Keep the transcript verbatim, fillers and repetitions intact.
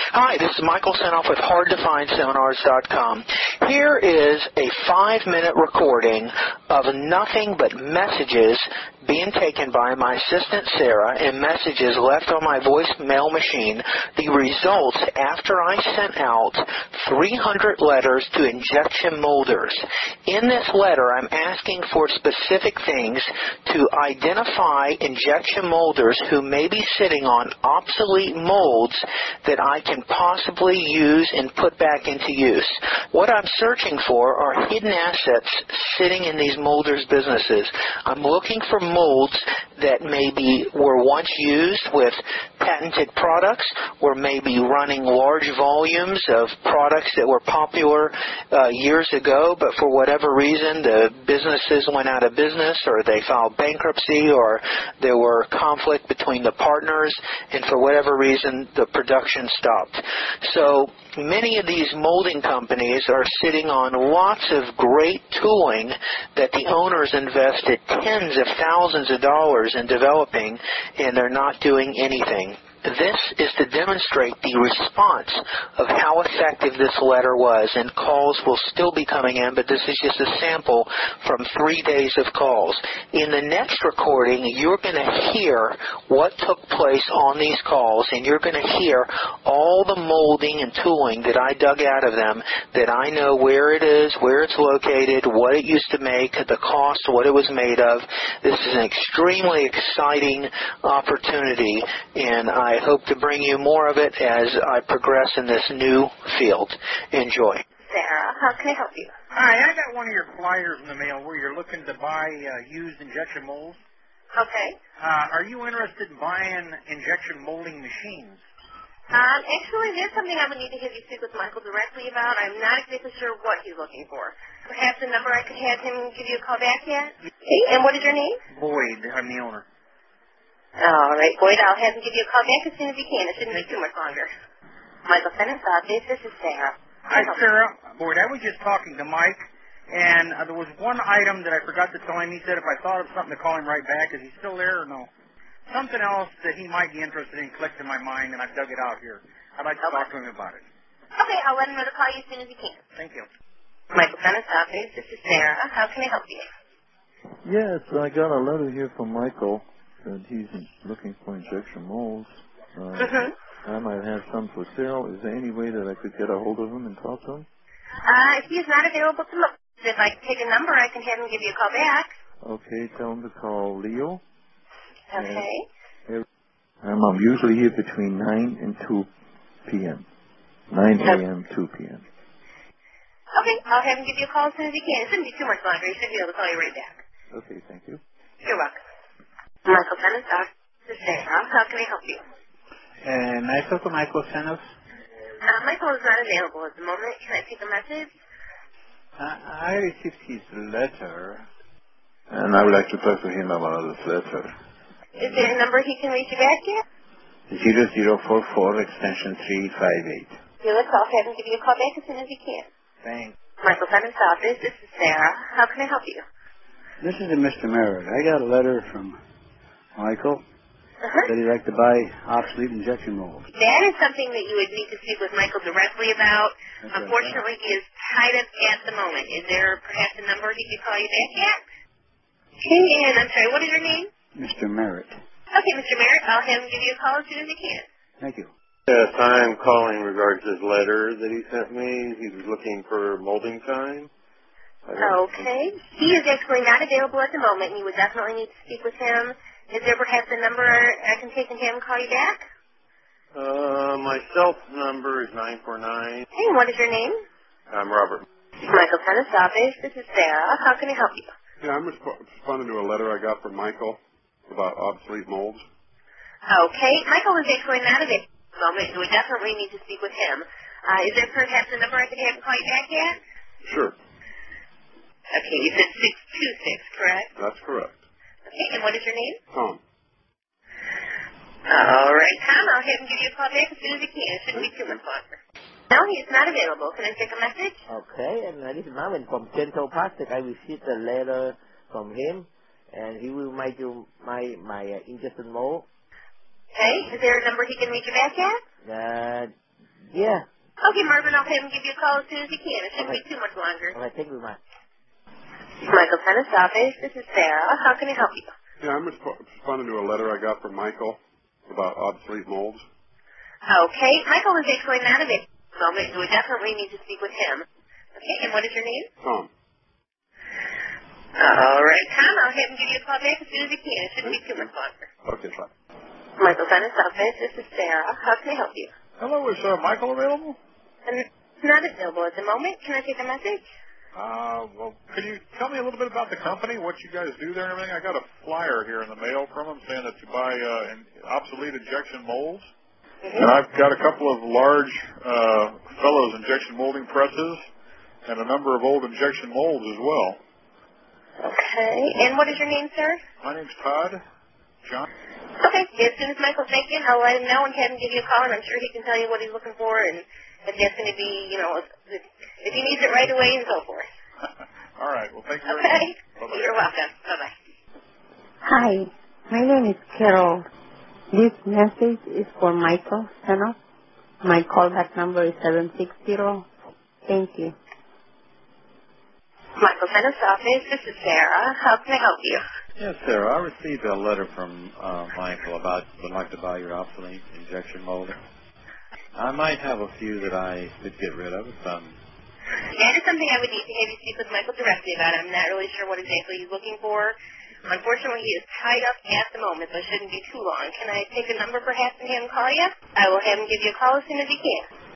Hi, this is Michael Senoff with hard to find seminars dot com. Here is a five-minute recording of nothing but messages being taken by my assistant Sarah and messages left on my voicemail machine, the results after I sent out three hundred letters to injection molders. In this letter, I'm asking for specific things to identify injection molders who may be sitting on obsolete molds that I can possibly use and put back into use. What I'm searching for are hidden assets sitting in these molders' businesses. I'm looking for molds that maybe were once used with patented products or maybe running large volumes of products that were popular uh, years ago, but for whatever reason the businesses went out of business or they filed bankruptcy or there were conflict between the partners and for whatever reason the production stopped. So many of these molding companies are sitting on lots of great tooling that the owners invested tens of thousands of dollars in developing, and they're not doing anything. This is to demonstrate the response of how effective this letter was, and calls will still be coming in, but this is just a sample from three days of calls. In the next recording, you're going to hear what took place on these calls, and you're going to hear all the molding and tooling that I dug out of them, that I know where it is, where it's located, what it used to make, the cost, what it was made of. This is an extremely exciting opportunity, and I I hope to bring you more of it as I progress in this new field. Enjoy. Sarah, how can I help you? Hi, I got one of your flyers in the mail where you're looking to buy uh, used injection molds. Okay. Uh, are you interested in buying injection molding machines? Um, actually, there's something I would need to have you speak with Michael directly about. I'm not exactly sure what he's looking for. Perhaps a number I could have him give you a call back yet? Okay, and what is your name? Boyd, I'm the owner. All right, Boyd, I'll have him give you a call back as soon as he can. It shouldn't be too much longer. Michael Senoff, this is Sarah. Hi, Sarah. Boyd, I was just talking to Mike, and uh, there was one item that I forgot to tell him. He said if I thought of something to call him right back. Is he still there or no? Something else that he might be interested in clicked in my mind, and I've dug it out here. I'd like to okay. talk to him about it. Okay, I'll let him know to call you as soon as he can. Thank you. Michael Senoff, this is Sarah. How can I help you? Yes, I got a letter here from Michael. And he's looking for injection molds. Uh, mm-hmm. I might have some for sale. Is there any way that I could get a hold of him and talk to him? Uh, if he's not available to look, if I can take a number, I can have him give you a call back. Okay, tell him to call Leo. Okay. And I'm, I'm usually here between nine and two p.m. nine a.m., two p.m. Okay, I'll have him give you a call as soon as he can. It shouldn't be too much longer. He should be able to call you right back. Okay, thank you. You're welcome. Michael Senoff, this is Sarah. How can I help you? Uh, may I talk to Michael Senoff? Uh, Michael is not available at the moment. Can I take a message? Uh, I received his letter. And I would like to talk to him about this letter. Is there a number he can reach you back at? Zero zero four four extension three five eight. Yeah, let's I'll have him give you a call back as soon as he can. Thanks. Michael Senoff's office, this is Sarah. How can I help you? This is a Mister Merritt. I got a letter from Michael uh-huh. that he'd like to buy obsolete injection molds. That is something that you would need to speak with Michael directly about. That's Unfortunately, right. He is tied up at the moment. Is there perhaps a number he could call you back at? Okay, and I'm sorry, what is your name? Mister Merritt. Okay, Mister Merritt, I'll have him give you a call as soon as he can. Thank you. Yes, I'm calling regards to his letter that he sent me. He was looking for molding time. Okay. He is actually not available at the moment, and you would definitely need to speak with him. Is there perhaps a number I can take and have him call you back? Uh, my cell number is nine four nine. Hey, and what is your name? I'm Robert. Michael Senoff's office. This is Sarah. How can I help you? Yeah, I'm resp- responding to a letter I got from Michael about obsolete molds. Okay. Michael is actually not available at the moment. You would definitely need to speak with him. Uh, is there perhaps a number I could have him call you back at? Sure. Okay, you said six two six, correct? That's correct. Okay, and what is your name? Tom. All right, Tom, I'll have him give you a call back as soon as he can. It shouldn't be too much longer. No, he's not available. Can I take a message? Okay, and uh, this is Marvin from Central Plastic. I received a letter from him, and he will make you my my uh, injection mold. Okay, is there a number he can reach you back at? Uh, Yeah. Okay, Marvin, I'll have him give you a call as soon as he can. It shouldn't Okay. be too much longer. All right, thank you very much. Michael Tennis office. This is Sarah. How can I help you? Yeah, I'm resp- responding to a letter I got from Michael about obsolete molds. Okay, Michael is actually not available at the moment. You would definitely need to speak with him. Okay, and what is your name? Tom. All right, Tom, I'll have him give you a call back as soon as he can. It shouldn't be too much longer. Okay, fine. Michael Tennis office. This is Sarah. How can I help you? Hello, is uh, Michael available? I'm not available at the moment. Can I take a message? Uh, well, could you tell me a little bit about the company, what you guys do there and everything? I got a flyer here in the mail from them saying that you buy uh, in obsolete injection molds. Mm-hmm. And I've got a couple of large uh, Fellows injection molding presses and a number of old injection molds as well. Okay, and what is your name, sir? My name's Todd. John. Okay, as soon as Michael's back in, I'll let him know and have him give you a call, and I'm sure he can tell you what he's looking for and if that's going to be, you know, if, if he needs it right away and so forth. All right, well, thank you very Okay, much. Bye-bye. you're welcome. Bye-bye. Hi, my name is Carol. This message is for Michael Senoff. My callback number is seven six zero. Thank you. Michael Tennis office. This is Sarah. How can I help you? Yes, Sarah. I received a letter from uh, Michael about would like to buy your obsolete injection molding. I might have a few that I could get rid of. Um, That is something I would need to have you speak with Michael directly about. I'm not really sure what exactly he's looking for. Unfortunately, he is tied up at the moment, so it shouldn't be too long. Can I take a number perhaps and have him call you? I will have him give you a call as soon as he can.